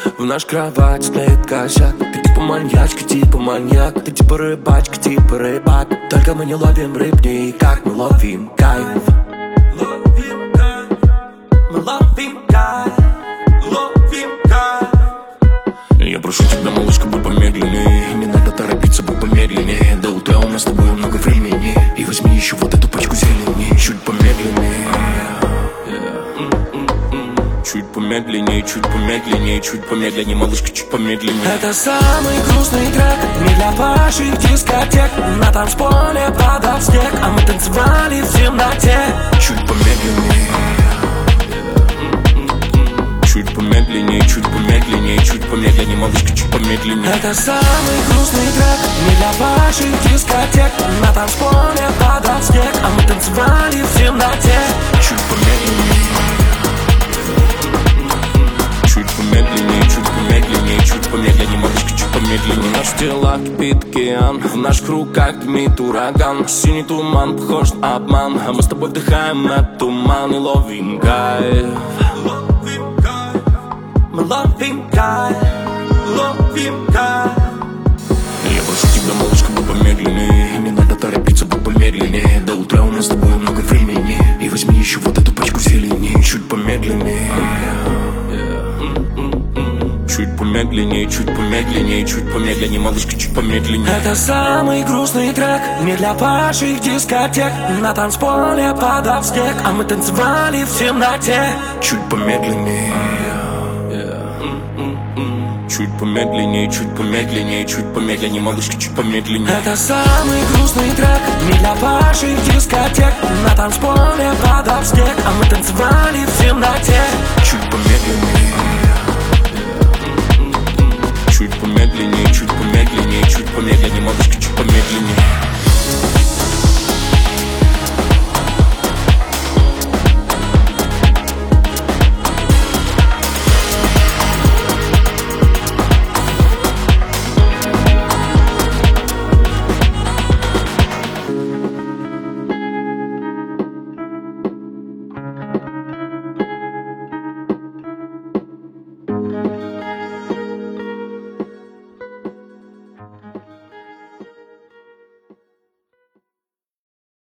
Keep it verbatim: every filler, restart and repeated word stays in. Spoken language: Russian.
В наш кровать стоит косяк. Ты типа маньячка, типа маньяк. Ты типа рыбачка, типа рыбак. Только мы не ловим рыб никак. Мы ловим кайф. Ловим кайф. Мы ловим кайф. Ловим кайф. Я прошу тебя, малышка, будь помедленнее. Не надо торопиться, будь помедленнее. До утра у нас с тобой много времени. И возьми еще вот эту пачку зелени. Чуть помедленнее. Чуть помедленнее, чуть помедленнее, чуть помедленнее, малышка, чуть помедленнее. Это самый грустный трек не для ваших дискотек. На танцполе падал снег, а мы танцевали в темноте. Чуть помедленнее. Чуть помедленнее, чуть помедленнее, чуть помедленнее, малышка, чуть помедленнее. Это самый грустный трек не для ваших дискотек. На танцполе падал снег, а мы танцевали в темноте. Чуть помедленнее. Чуть помедленнее, чуть помедленнее, чуть помедленнее, малышка, чуть помедленнее. В наших телах кипит океан, в наших руках дымит ураган. Синий туман похож на обман, а мы с тобой вдыхаем этот туман и ловим кайф. Мы ловим кайф, ловим кайф. Я прошу тебя, малышка, будь помедленнее. Не надо торопиться, будь помедленнее. До утра у нас с тобой много времени. И возьми еще вот эту пачку зелени. Чуть помедленнее. Чуть помедленнее, чуть помедленнее, чуть помедленнее, малышка, чуть помедленнее. Это самый грустный трек не для ваших дискотек. На танцполе падал снег, а мы танцевали в темноте. Чуть помедленнее. Чуть помедленнее, чуть помедленнее, чуть помедленнее, малышка, чуть помедленнее. Это самый грустный трек не для ваших дискотек. На танцполе падал снег, а мы танцевали в темноте.